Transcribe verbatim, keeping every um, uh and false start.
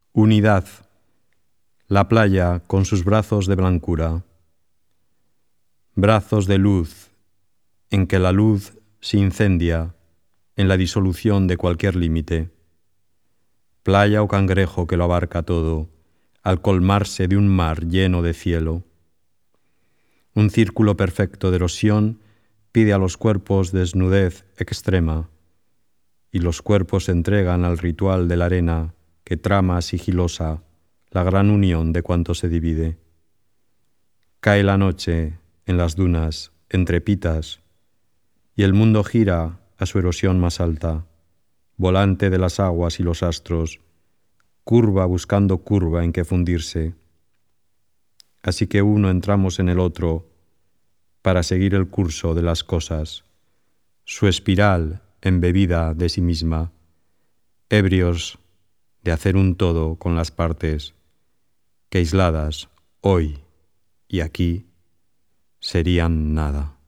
Unidad, la playa con sus brazos de blancura, brazos de luz en que la luz se incendia en la disolución de cualquier límite, playa o cangrejo que lo abarca todo al colmarse de un mar lleno de cielo. Un círculo perfecto de erosión pide a los cuerpos desnudez extrema, y los cuerpos se entregan al ritual de la arena que trama sigilosa la gran unión de cuanto se divide. Cae la noche en las dunas, entre pitas, y el mundo gira a su erosión más alta, volante de las aguas y los astros, curva buscando curva en que fundirse. Así que uno entramos en el otro para seguir el curso de las cosas, su espiral embebida de sí misma, ebrios de hacer un todo con las partes que aisladas hoy y aquí serían nada.